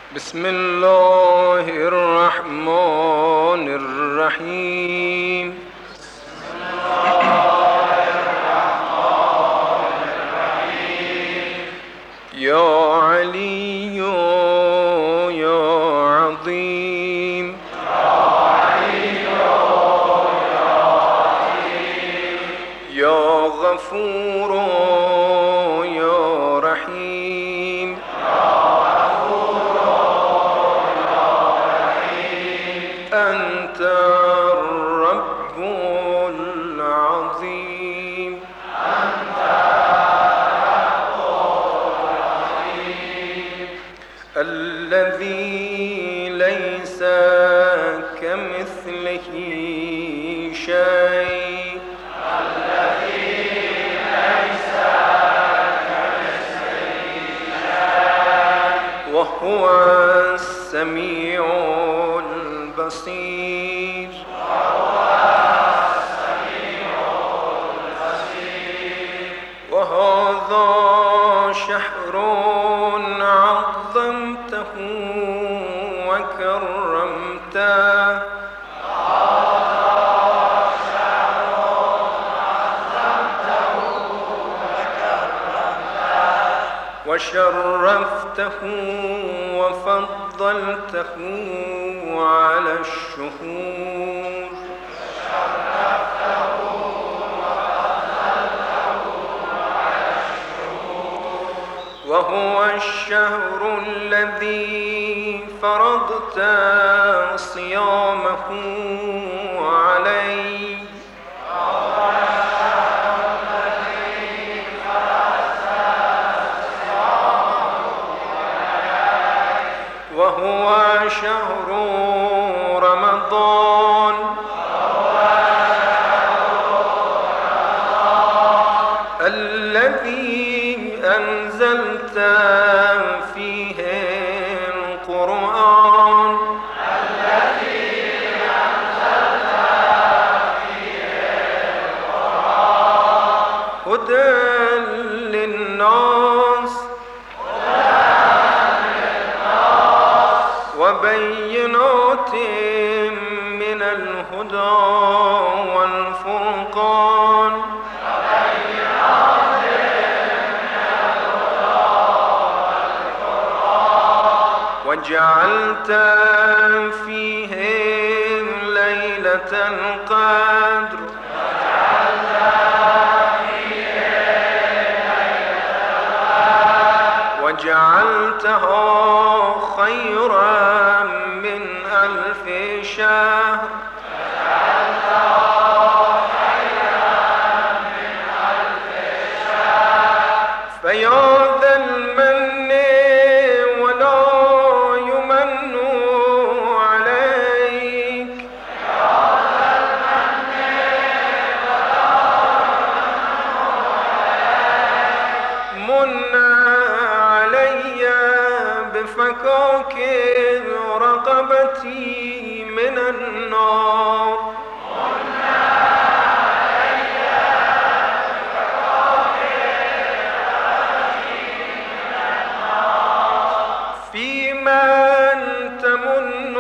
بسم الله الرحمن الرحيم. يا علي يا عظيم، يا غفور يا رحيم، أنت الرب العظيم. الذي ليس كمثله شيء، وهو السميع البصير. وهذا شهر عظمته وكرمته، وشرفته وفضلته على الشهور، وهو الشهر الذي فرضت صيامه عليه، وهو شهر رمضان، الذي أنزلت فيه القرآن، هدى للناس وبينات من الهدى والفرقان، وجعلت فيه ليلة القدر، وجعلتها خيرا من 1000 شهر، فيا ذا المن ولا يمن عليك، من علي بفكاك رقبتي من النار، في من تمن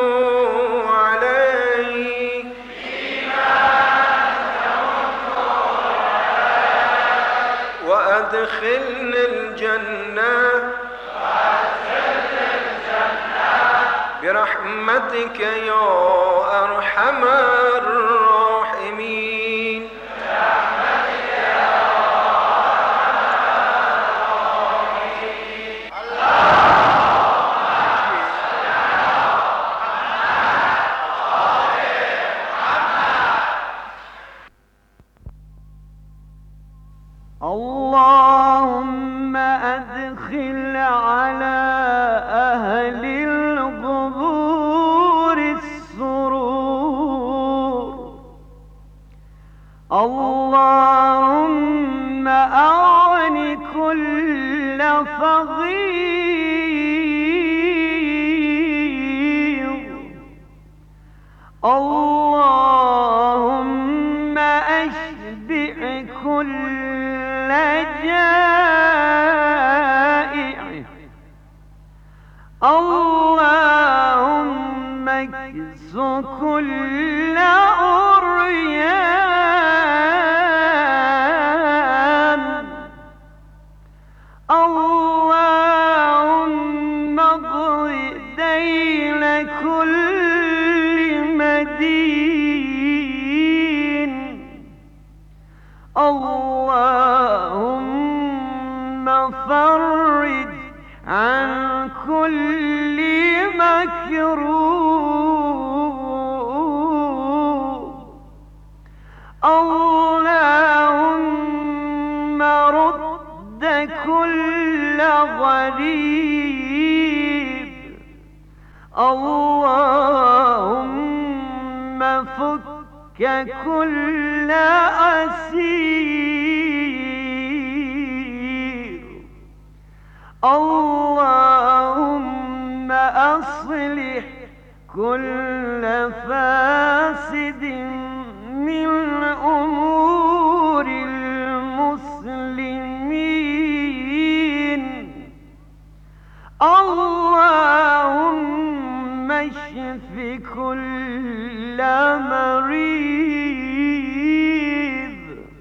علي، وأدخلني الجنة برحمتك يا أرحم الراحمين. اللهم أدخل على أهل القبور السرور، اللهم اكس كل عريان، اللهم اقض دين كل مدين، اللهم فرج عن كل مكروه، اللهم رد كل غريب، اللهم فك كل أسير، اللهم أصلح كل فاسد من أمور المسلمين، اللهم اشف كل مريض،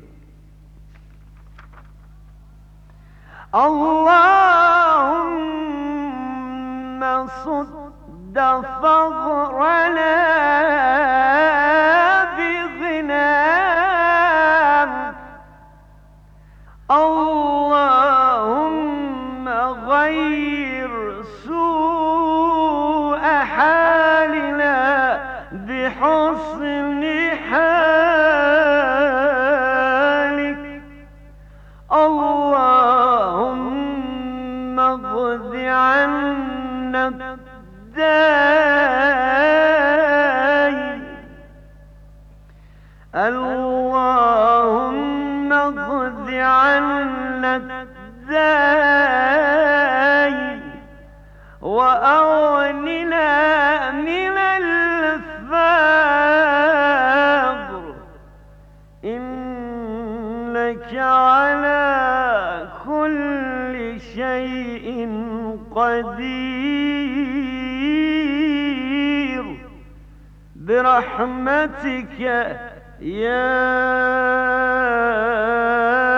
اللهم صد فقرنا بغناك، اللهم غير سوء حالنا بحسن حالك، اللهم اقض عنا الدين، اللهم اقض عنا الدين وأغننا من الفقر، إنك على كل شيء قدير برحمتك يا